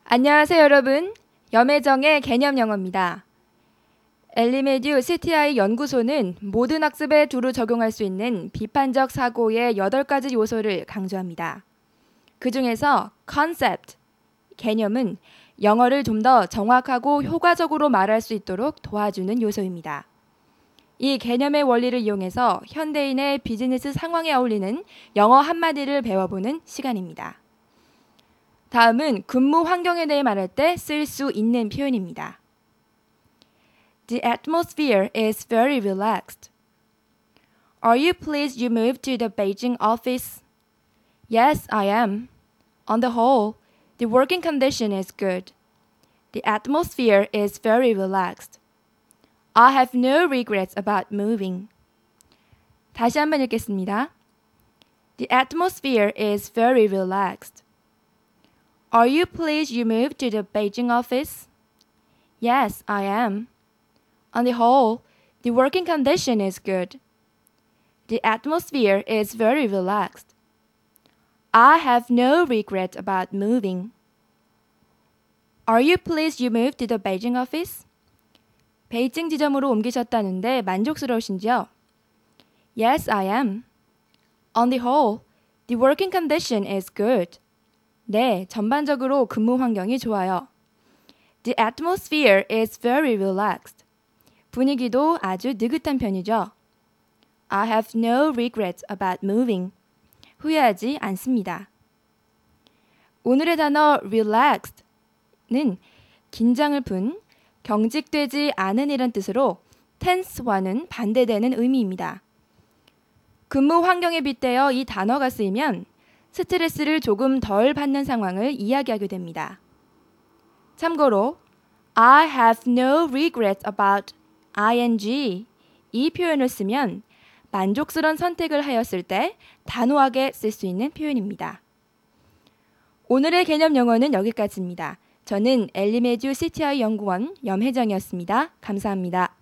안녕하세요, 여러분. 염혜정의 개념 영어입니다. 엘리메듀 CTI 연구소는 모든 학습에 두루 적용할 수 있는 비판적 사고의 8가지 요소를 강조합니다. 그 중에서 concept, 개념은 영어를 좀 더 정확하고 효과적으로 말할 수 있도록 도와주는 요소입니다. 이 개념의 원리를 이용해서 현대인의 비즈니스 상황에 어울리는 영어 한마디를 배워보는 시간입니다. 다음은 근무 환경에 대해 말할 때 쓸 수 있는 표현입니다. The atmosphere is very relaxed. Are you pleased you moved to the Beijing office? Yes, I am. On the whole, the working condition is good. The atmosphere is very relaxed. I have no regrets about moving. 다시 한번 읽겠습니다. The atmosphere is very relaxed. Are you pleased you moved to the Beijing office? Yes, I am. On the whole, the working condition is good. The atmosphere is very relaxed. I have no regret about moving. Are you pleased you moved to the Beijing office? 베이징 지점으로 옮기셨다는데 만족스러우신지요? Yes, I am. On the whole, the working condition is good. 네, 전반적으로 근무 환경이 좋아요. The atmosphere is very relaxed. 분위기도 아주 느긋한 편이죠. I have no regrets about moving. 후회하지 않습니다. 오늘의 단어 relaxed는 긴장을 푼, 경직되지 않은 이란 뜻으로 tense와는 반대되는 의미입니다. 근무 환경에 빗대어 이 단어가 쓰이면 스트레스를 조금 덜 받는 상황을 이야기하게 됩니다. 참고로 I have no regrets about ing 이 표현을 쓰면 만족스러운 선택을 하였을 때 단호하게 쓸 수 있는 표현입니다. 오늘의 개념 영어는 여기까지입니다. 저는 엘리메듀 CTI 연구원 염혜정이었습니다. 감사합니다.